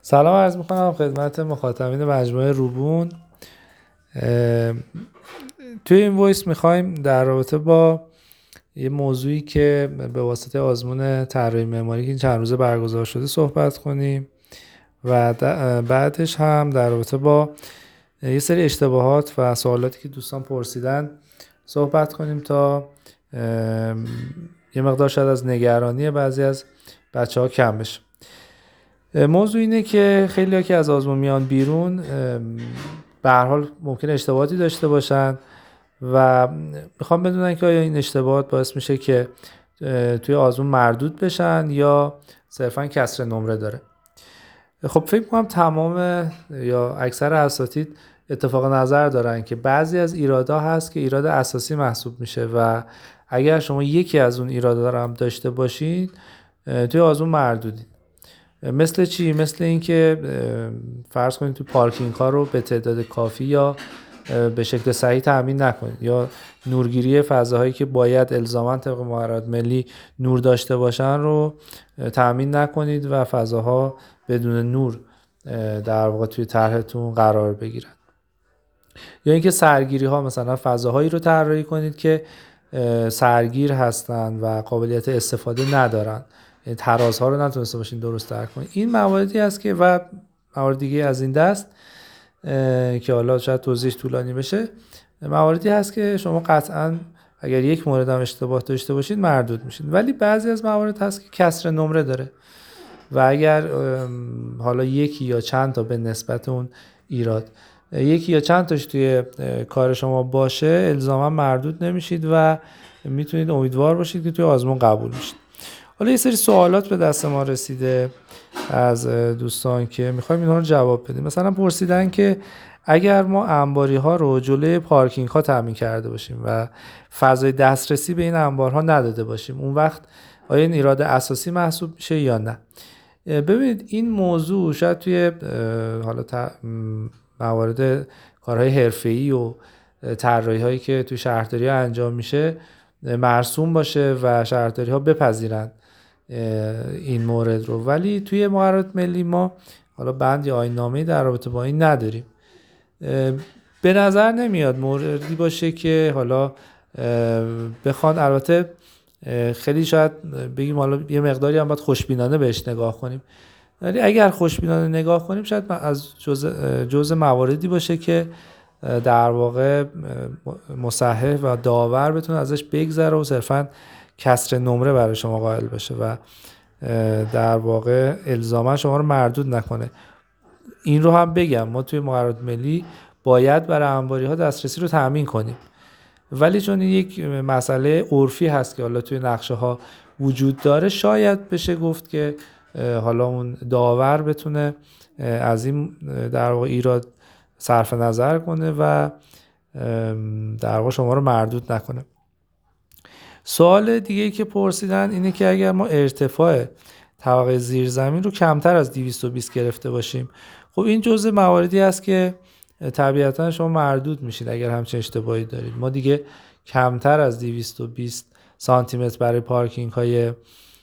سلام عرض میکنم خدمت مخاطبین مجموعه روبون. توی این وایس میخوایم در رابطه با یه موضوعی که به واسطه آزمون طراحی معماری که این چند روزه برگزار شده صحبت کنیم و بعدش هم در رابطه با یه سری اشتباهات و سوالاتی که دوستان پرسیدن صحبت کنیم تا یه مقدار شاید از نگرانی بعضی از بچه ها کم بشه. موضوع اینه که خیلی ها که از آزمون میان بیرون به هر حال ممکن اشتباهاتی داشته باشن و میخوام بدونن که آیا این اشتباهات باعث میشه که توی آزمون مردود بشن یا صرفا کسر نمره داره. خب فکر کنم تمام یا اکثر اساتید اتفاق نظر دارن که بعضی از ایرادا هست که ایراد اساسی محسوب میشه و اگر شما یکی از اون ایرادا رو هم داشته باشین توی آزمون مردودین. مثل چی؟ مثل اینکه فرض کنید تو پارکینگ ها رو به تعداد کافی یا به شکل صحیح تامین نکنید، یا نورگیری فضاهایی که باید الزاما طبق مقررات ملی نور داشته باشن رو تامین نکنید و فضاها بدون نور در واقع توی طرحتون قرار بگیرن. یا اینکه سرگیری ها، مثلا فضاهایی رو طراحی کنید که سرگیر هستن و قابلیت استفاده ندارن، یعنی ترازها رو نتونسته باشین درست درک کنید. این مواردی هست که و موارد دیگه از این دست که حالا شاید توضیح طولانی بشه، مواردی هست که شما قطعا اگر یک مورد هم اشتباه داشته باشید مردود میشین. ولی بعضی از موارد هست که کسر نمره داره و اگر حالا یکی یا چند تا به نسبت اون ایراد یکی یا چند تاش توی کار شما باشه الزاما مردود نمیشید و میتونید امیدوار باشید که توی آزمون قبول میشید. حالا یه سری سوالات به دست ما رسیده از دوستان که میخوایم اینها رو جواب بدیم. مثلا پرسیدن که اگر ما انباری ها رو جلوی پارکینگ ها تامین کرده باشیم و فضای دسترسی به این انبارها نداده باشیم، اون وقت آیا این ایراد اساسی محسوب میشه یا نه؟ ببینید این موضوع شاید توی حالا موارد کارهای حرفه‌ای و طراحی هایی که توی شهرداری ها انجام میشه مرسوم باشه و شهرداری ها بپذیرن این مورد رو، ولی توی مقررات ملی ما حالا بند یا آیین‌نامه‌ای در رابطه با این نداریم. به نظر نمیاد موردی باشه که حالا بخوان، البته خیلی شاید بگیم حالا یه مقداری هم باید خوشبینانه بهش نگاه کنیم، ولی اگر خوشبینانه نگاه کنیم شاید از جزء مواردی باشه که در واقع مصحح و داور بتونه ازش بگذره و صرفاً کسر نمره برای شما قائل بشه و در واقع الزاما شما رو مردود نکنه. این رو هم بگم ما توی مقررات ملی باید برای انباری ها دسترسی رو تأمین کنیم، ولی چون این یک مسئله عرفی هست که حالا توی نقشه ها وجود داره، شاید بشه گفت که حالا اون داور بتونه از این در واقع ایراد صرف نظر کنه و در واقع شما رو مردود نکنه. سوال دیگه که پرسیدن اینه که اگر ما ارتفاع طبقه زیرزمین رو کمتر از 220 گرفته باشیم، خب این جزء مواردی است که طبیعتا شما مردود میشید اگر همچین اشتباهی دارید. ما دیگه کمتر از 220 سانتی متر برای پارکینگ های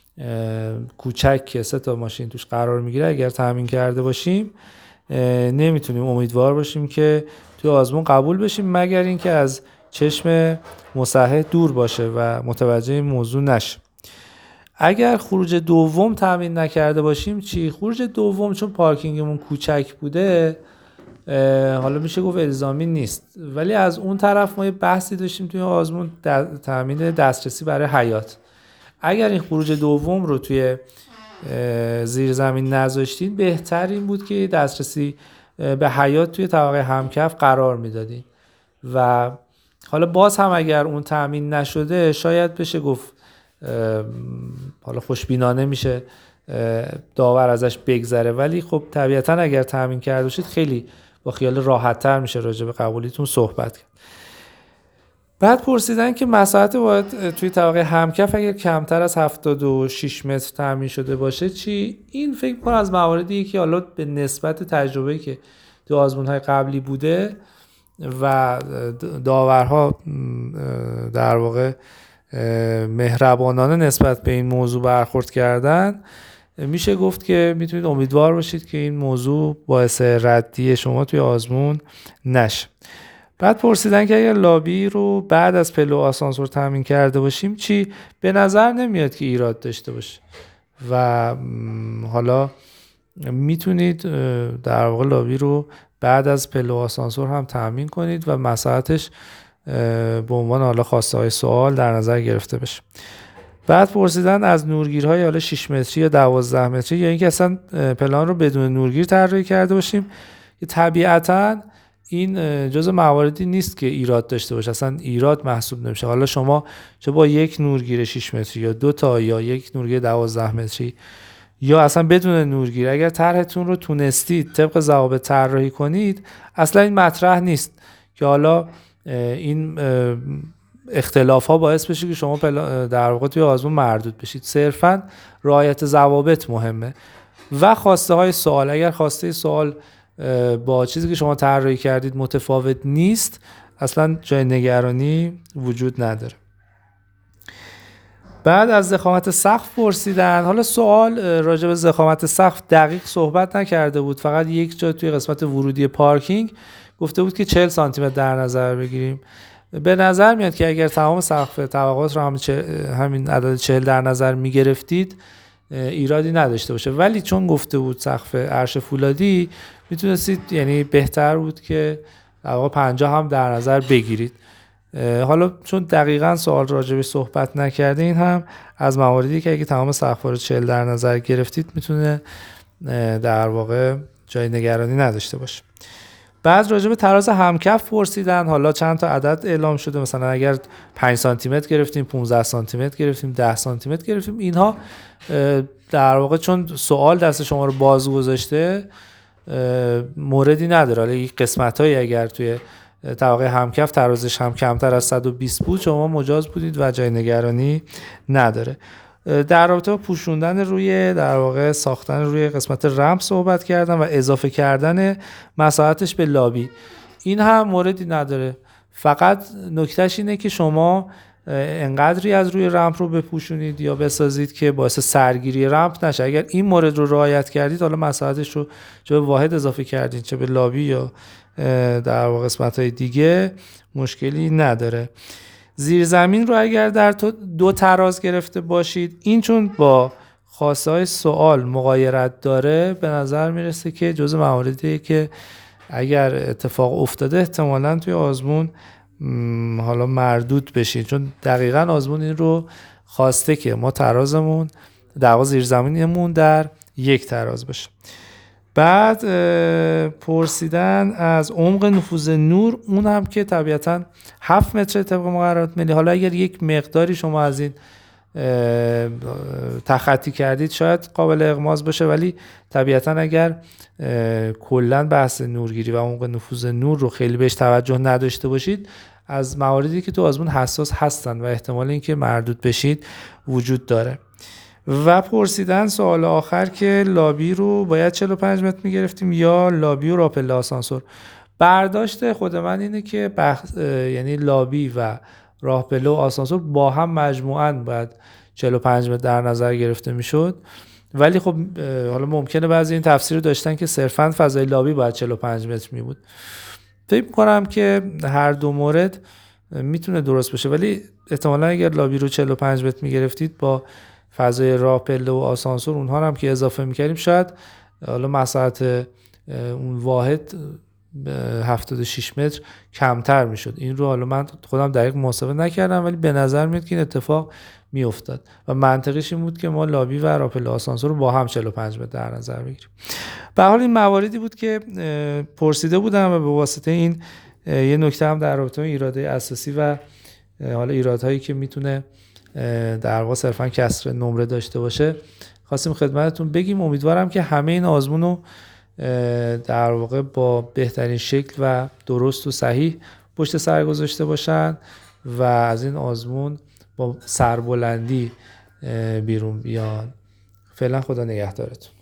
کوچک که 3 تا ماشین توش قرار میگیره اگر تامین کرده باشیم نمیتونیم امیدوار باشیم که توی آزمون قبول بشیم، مگر اینکه از چشم مصحح دور باشه و متوجه این موضوع نشه. اگر خروج دوم تامین نکرده باشیم چی؟ خروج دوم چون پارکینگمون کوچک بوده حالا میشه گفت الزامی نیست، ولی از اون طرف ما یه بحثی داشتیم توی آزمون تامین دسترسی برای حیاط. اگر این خروج دوم رو توی زیر زمین نذاشتین بهتر این بود که دسترسی به حیاط توی طبقه همکف قرار میدادین و حالا باز هم اگر اون تامین نشده شاید بشه گفت حالا خوشبینانه میشه داور ازش بگذره، ولی خب طبیعتا اگر تامین کرده باشید خیلی با خیال راحت تر میشه راجع به قبولیتون صحبت کرد. بعد پرسیدن که مساحت باید توی طبقه همکف اگر کمتر از 76 متر تامین شده باشه چی؟ این فکر کنم از مواردیه که حالا به نسبت تجربه‌ای که تو آزمون‌های قبلی بوده و داورها در واقع مهربانانه نسبت به این موضوع برخورد کردن، میشه گفت که میتونید امیدوار باشید که این موضوع باعث ردی شما توی آزمون نشه. بعد پرسیدن که اگر لابی رو بعد از پله و آسانسور تامین کرده باشیم چی؟ به نظر نمیاد که ایراد داشته باشه و حالا میتونید در واقع لابی رو بعد از پله و آسانسور هم تامین کنید و مساحتش به عنوان حالا خواسته های سوال در نظر گرفته بشه. بعد پرسیدن از نورگیرهای حالا 6 متری یا 12 متری یا اینکه اصلا پلان رو بدون نورگیر طراحی کرده باشیم که طبیعتاً این جزء مواردی نیست که ایراد داشته باشه، اصلا ایراد محسوب نمیشه. حالا شما چه با یک نورگیر 6 متری یا 2 تا یا یک نورگیر 12 متری یا اصلا بدون نورگیر، اگر طرحتون رو تونستید طبق ضوابط طراحی کنید، اصلا این مطرح نیست که حالا این اختلاف ها باعث بشه که شما در واقع توی آزمون مردود بشید. صرفا رعایت ضوابط مهمه و خواسته های سوال. اگر خواسته سوال با چیزی که شما طراحی کردید متفاوت نیست، اصلا جای نگرانی وجود نداره. بعد از ضخامت سقف پرسیدن. حالا سوال راجع به ضخامت سقف دقیق صحبت نکرده بود، فقط یک جا توی قسمت ورودی پارکینگ گفته بود که 40 سانتی متر در نظر بگیریم. به نظر میاد که اگر تمام سقف طبقات رو همین عدد 40 در نظر میگرفتید ایرادی نداشته باشه، ولی چون گفته بود سقف عرش فولادی میتونستید، یعنی بهتر بود که در واقع 50 هم در نظر بگیرید. حالا چون دقیقاً سوال راجبش صحبت نکرده، این هم از مواردی که اگه تمام سقف‌ها رو 40 در نظر گرفتید میتونه در واقع جای نگرانی نداشته باشه. بعد راجع به تراز همکف پرسیدن. حالا چند تا عدد اعلام شده، مثلا اگر 5 سانتی متر گرفتیم، 15 سانتی متر گرفتیم، 10 سانتی متر گرفتیم، اینها در واقع چون سوال دست شما رو باز گذاشته موردی نداره. حالا یک قسمت‌هایی اگر توی طبقه همکف ترازش هم کمتر از 120 بود، شما مجاز بودید و جای نگرانی نداره. در رابطه با پوشوندن روی در واقع ساختن روی قسمت رمپ صحبت کردن و اضافه کردن مساحتش به لابی، این هم موردی نداره. فقط نکتهش اینه که شما انقدری از روی رمپ رو بپوشونید یا بسازید که باعث سرگیری رمپ نشه. اگر این مورد رو رعایت کردید، حالا مساحتش رو چه به واحد اضافه کردید چه به لابی یا در واقع قسمت‌های دیگه، مشکلی نداره. زیر زمین رو اگر در دو تراز گرفته باشید، این چون با خواسته های سوال مغایرت داره، به نظر میرسه که جزء مواردیه که اگر اتفاق افتاده احتمالاً توی آزمون حالا مردود بشید، چون دقیقاً آزمون این رو خواسته که ما ترازمون در واقع زیر زمینمون در یک تراز باشه. بعد پرسیدن از عمق نفوذ نور، اون هم که طبیعتاً 7 متر طبق مقررات ملی. حالا اگر یک مقداری شما از این تخطی کردید شاید قابل اغماض باشه، ولی طبیعتاً اگر کلاً بحث نورگیری و عمق نفوذ نور رو خیلی بهش توجه نداشته باشید، از مواردی که تو آزمون حساس هستن و احتمال اینکه مردود بشید وجود داره. و پرسیدن سوال آخر که لابی رو باید 45 متر میگرفتیم یا لابی و راپله آسانسور. برداشت خود من اینه که یعنی لابی و راپله و آسانسور با هم مجموعاً باید 45 متر در نظر گرفته میشد، ولی خب حالا ممکنه بعضی این تفسیر رو داشتن که صرفاً فضای لابی باید 45 متر می بود. فکر می‌کنم که هر دو مورد میتونه درست باشه، ولی احتمالاً اگر لابی رو 45 متر میگرفتید با فضای راپله و آسانسور اونها هم که اضافه میکردیم، شاید حالا مساحت اون واحد 76 متر کمتر میشد. این رو حالا من خودم دقیق محاسبه نکردم، ولی به نظر میاد که این اتفاق میافتاد و منطقیش این بود که ما لابی و راپله آسانسور رو با هم 45 متر در نظر بگیریم. به حال این مواردی بود که پرسیده بودم و به واسطه این یه نکته هم در رابطه با ایراده اساسی و حالا ایرادهایی که میتونه در واقع صرفا کسر نمره داشته باشه خواستیم خدمتتون بگیم. امیدوارم که همه این آزمون رو در واقع با بهترین شکل و درست و صحیح پشت سر گذاشته باشن و از این آزمون با سربلندی بیرون بیان. فعلا خدا نگهدارتون.